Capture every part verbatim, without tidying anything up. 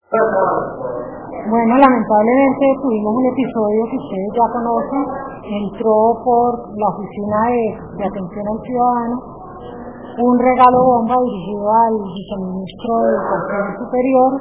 Bueno, lamentablemente tuvimos un episodio que ustedes ya conocen. Entró por la oficina de, de atención al ciudadano un regalo bomba dirigido al viceministro de Educación Superior.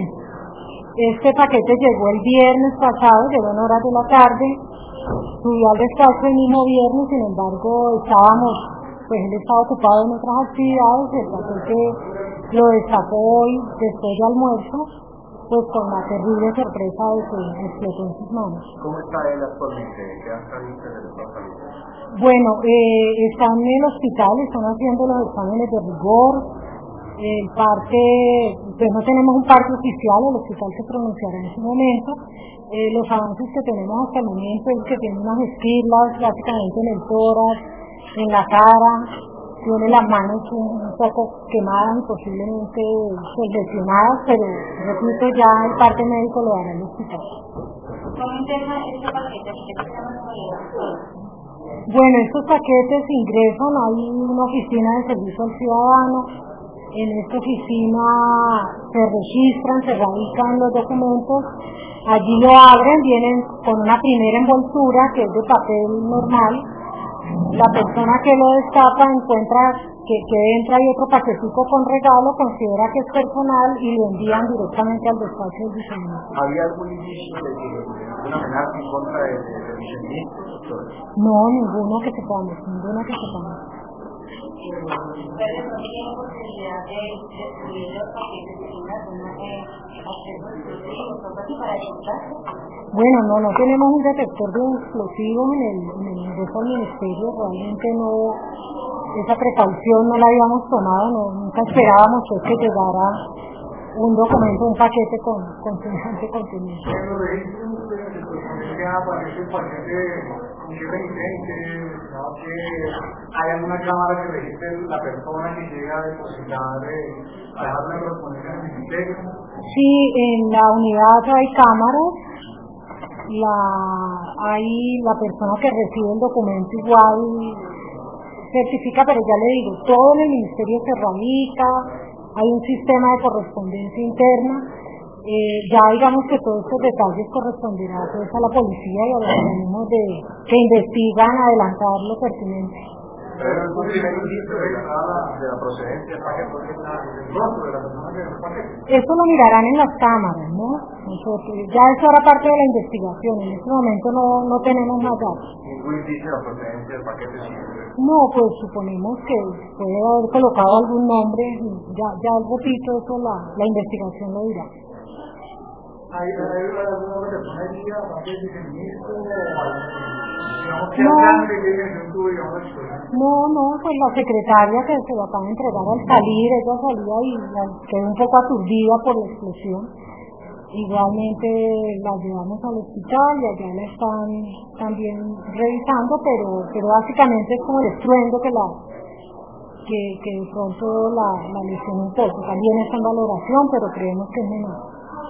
Este paquete llegó el viernes pasado, llegó en horas de la tarde, subió al despacho el mismo viernes, sin embargo estábamos, pues él estaba ocupado en otras actividades. El paquete lo destapó hoy después de almuerzo, pues con la terrible sorpresa de que explotó en sus manos. ¿Cómo está él actualmente? ¿Qué han salido del estado de salud? Bueno, eh, están en el hospital, están haciendo los exámenes de rigor. El parte, pues no tenemos un parte oficial, el hospital se pronunciará en su momento. Eh, los avances que tenemos hasta el momento es que tiene unas esquirlas básicamente en el tórax, en la cara, tiene las manos un, un poco quemadas, posiblemente pues, lesionadas, pero repito, ya el parte médico lo hará en el hospital. ¿Cómo interna este paquete? ¿Qué se llama la Bueno, estos paquetes ingresan, hay una oficina de servicio al ciudadano. En esta oficina se registran, se radican los documentos, allí lo abren, vienen con una primera envoltura que es de papel normal. La persona que lo destapa encuentra que, que dentro hay otro paquetico con regalo, considera que es personal y lo envían directamente al despacho del viceministro. ¿Había algún indicio de que una amenaza en contra del de, de viceministro? No, ninguno que sepamos, ninguno que sepamos. ¿Ustedes no tienen posibilidad de destruir los paquetes de alguna acceso explosivo para evitarlo? Bueno, no, no tenemos un detector de explosivos en el, en el ingreso al ministerio, realmente no, esa precaución no la habíamos tomado, no, nunca esperábamos pues, que llegara un documento, un paquete con, con semejante contenido. ¿En los registros que aparece el paquete con qué remitente? ¿No? Que hay alguna cámara que registre la persona que llega a depositar, eh, a dejar una correspondencia en el ministerio? Sí, en la unidad hay cámaras. La, hay la persona que recibe el documento igual certifica, pero ya le digo, todo en el ministerio se radica, hay un sistema de correspondencia interna, eh, ya digamos que todos estos detalles corresponderán pues, a la policía y a los organismos de, que investigan adelantar lo pertinente. Pero es un primer indicio de la, de la procedencia del paquete, porque está el rostro de la persona que es el paquete. Eso lo mirarán en las cámaras, ¿no? Nosotros, ya eso era parte de la investigación, en este momento no, no tenemos más datos. ¿Ningún indicio de la procedencia del paquete siempre? No, pues suponemos que puede haber colocado algún nombre, ya, ya repito, eso la, la investigación lo dirá. ¿Hay alguna otra persona allí, aparte del viceministro, digamos que No. grande que viene en tu, digamos, No, no, pues la secretaria que se lo acaba de entregar al salir, ella salía y la, quedó un poco aturdida por la explosión. Igualmente la llevamos al hospital y allá la están también revisando, pero, pero básicamente es como el estruendo que la que, que de pronto la, la lesionó un poco. También está en valoración, pero creemos que es menor.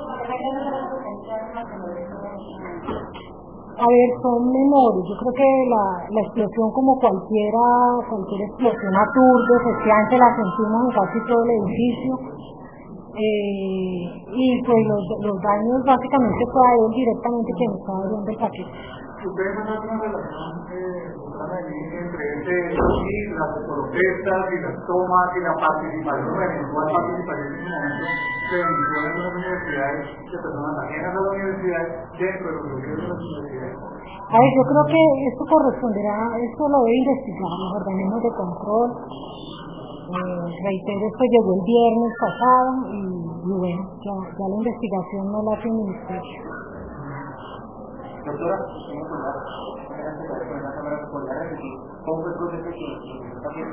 A ver, son menores. Yo creo que la, la explosión, como cualquiera, cualquier explosión aturde, efectivamente la sentimos en casi todo el edificio. Eh, y pues los, los daños básicamente fue a él directamente quien estaba abriendo el paquete. ¿Ustedes no tienen una relación eh, entre ese y las protestas y las tomas y la participación, la eventual participación en un momento de emisiones de las universidades, de personas ajenas a la universidad, dentro de los bloqueos de las universidades? A ver, yo creo que esto corresponderá, esto lo debe investigar los organismos de control. Eh, reitero, esto llegó el viernes pasado y, y bueno, ya, ya la investigación no la hace el ministerio. Doctora, ¿cómo fue la cámara escolar? ¿Cómo fue el proceso que está bien?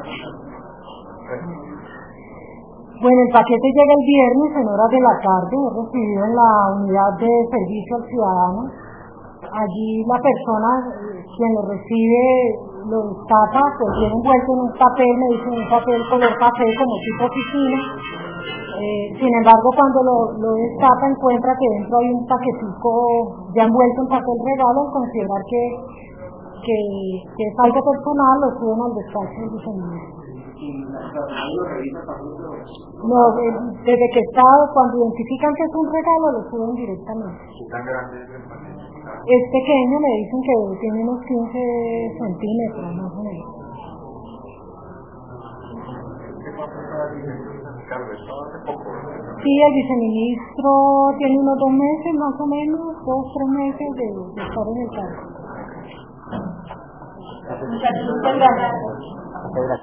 Bueno, el paquete llega el viernes en horas de la tarde, es recibido en la unidad de servicio al ciudadano. Allí la persona, quien lo recibe, lo destapa, pues viene envuelto en un papel, me dicen un papel color café como tipo oficina. Eh, sin embargo, cuando lo, lo destapa encuentra que dentro hay un paquetico ya envuelto en papel regalo, al considerar que, que, que es algo personal, lo suben al despacho del viceministro. y la nadie lo revisa para otro. No, desde que está, cuando identifican que es un regalo, lo suben directamente. ¿Tan grande es el paquete? Es pequeño, me dicen que tiene unos quince centímetros, más o menos. ¿Qué pasa para el Ricardo? Estaba hace poco. Sí, el viceministro tiene unos dos meses, más o menos, dos, tres meses de, de estar en el cargo. Muchas gracias.